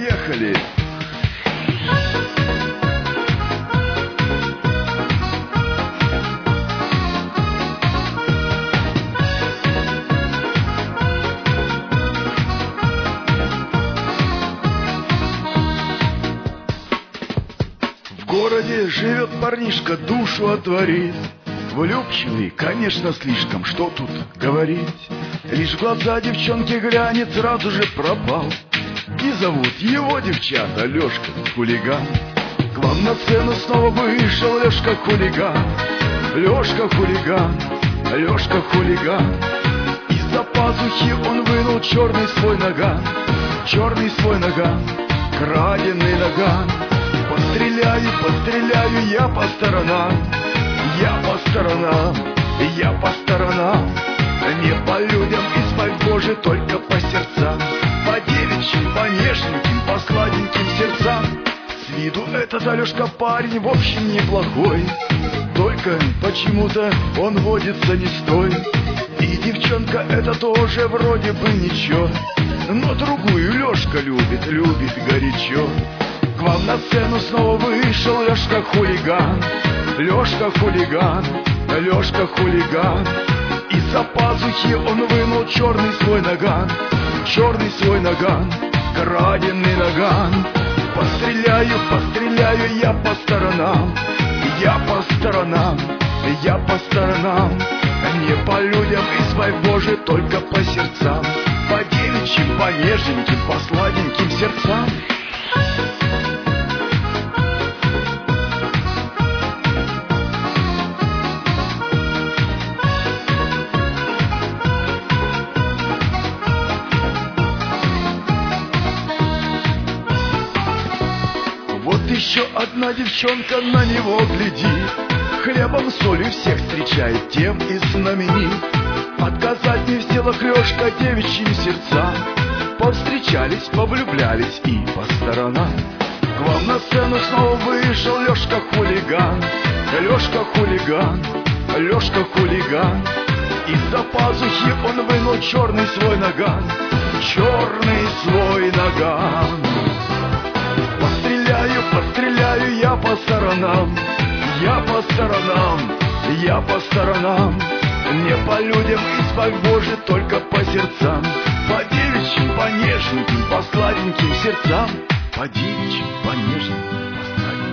Поехали! В городе живет парнишка, душу отворит. Влюбчивый, конечно, слишком, что тут говорить. Лишь в глаза девчонки глянет, сразу же пропал. И зовут его девчата Лёшка хулиган. К вам на сцену снова вышел Лёшка хулиган. Лёшка хулиган, Лёшка хулиган. Из-за пазухи он вынул черный свой наган. Черный свой наган, краденый наган. Постреляю, постреляю я по сторонам. Я по сторонам, я по сторонам. Не по людям, избавь Боже, только по сердцам. По девичьим, по нежненьким, по сладеньким сердцам. С виду этот Алёшка парень в общем неплохой. Только почему-то он водится не с той. И девчонка эта тоже вроде бы ничего. Но другую Лёшка любит, любит горячо. К вам на сцену снова вышел Лёшка хулиган. Лёшка хулиган, Лёшка хулиган. Из-за пазухи он вынул черный свой наган. Черный свой наган, краденый наган. Постреляю, постреляю я по сторонам. Я по сторонам, я по сторонам. Не по людям, избавь Боже, только по сердцам. По девичьим, по нежненьким, по сладеньким сердцам. Вот еще одна девчонка на него глядит. Хлебом, солью всех встречает, тем и знаменит. Отказать не в силах Лёшка девичьим сердцам. Повстречались, повлюблялись и по сторонам. К вам на сцену снова вышел Лёшка хулиган. Лёшка хулиган, Лёшка хулиган. Из-за пазухи он вынул черный свой наган. Черный свой наган. Постреляю, постреляю я по сторонам. Я по сторонам, я по сторонам. Не по людям, избавь Боже, только по сердцам. По девичьим, по нежненьким, по сладеньким сердцам. По девичьим, по нежненьким, по сладеньким.